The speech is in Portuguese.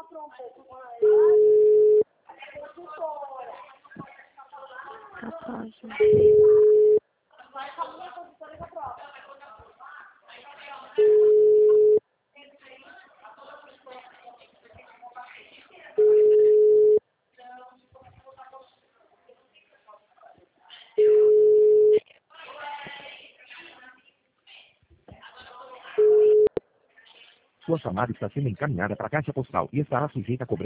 Sua chamada está sendo encaminhada para a caixa postal e estará sujeita a cobrança.